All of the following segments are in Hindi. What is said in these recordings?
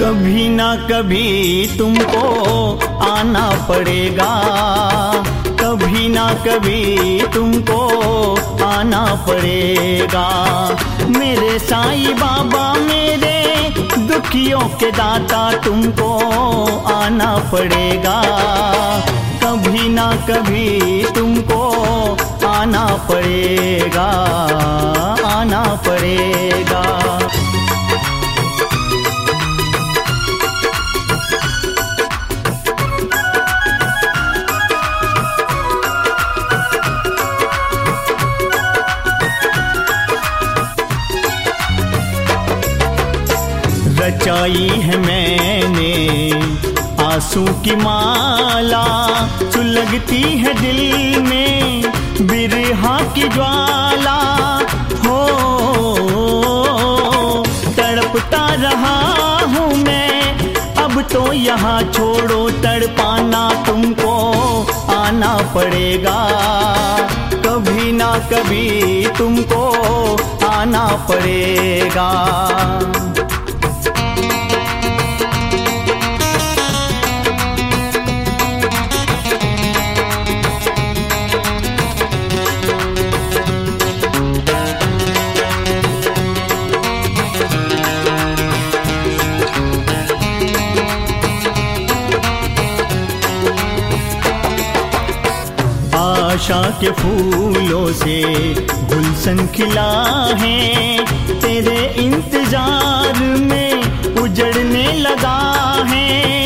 कभी ना कभी तुमको आना पड़ेगा, कभी ना कभी तुमको आना पड़ेगा। मेरे साईं बाबा मेरे दुखियों के दाता तुमको आना पड़ेगा, कभी ना कभी तुमको आना पड़ेगा, आना पड़ेगा। रचाई है मैंने आंसू की माला, सुलगती है दिल में बिरहा की ज्वाला। हो तड़पता रहा हूँ मैं, अब तो यहाँ छोड़ो तड़पाना, तुमको आना पड़ेगा, कभी ना कभी तुमको आना पड़ेगा। आशा के फूलों से गुलशन खिला है, तेरे इंतजार में उजड़ने लगा है।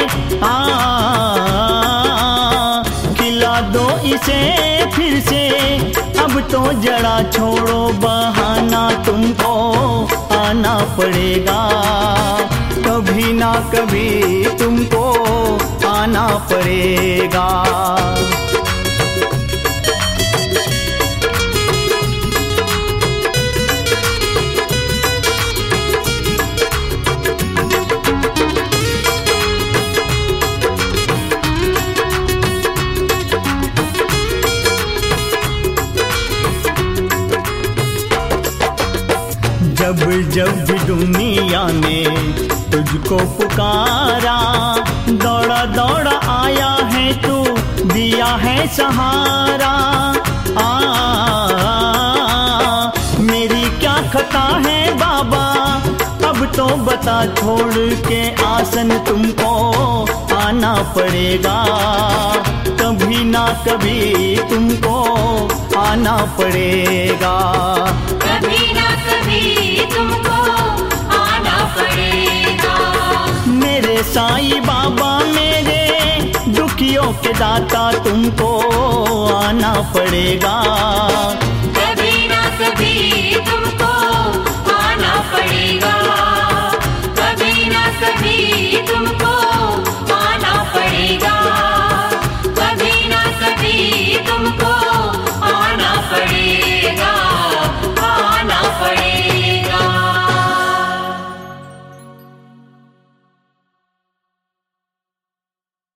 खिला दो इसे फिर से, अब तो जड़ा छोड़ो बहाना, तुमको आना पड़ेगा, कभी ना कभी तुमको आना पड़ेगा। जब जब दुनिया ने तुझको पुकारा, दौड़ा दौड़ा आया है तू, दिया है सहारा। मेरी क्या खता है बाबा, अब तो बता, छोड़ के आसन तुमको आना पड़ेगा, कभी ना कभी तुमको आना पड़ेगा, कभी ना कभी तुमको आना पड़ेगा। मेरे साईं बाबा मेरे दुखियों के दाता तुमको आना पड़ेगा, कभी ना कभी तुमको आना पड़ेगा, कभी ना कभी तुमको आना पड़ेगा।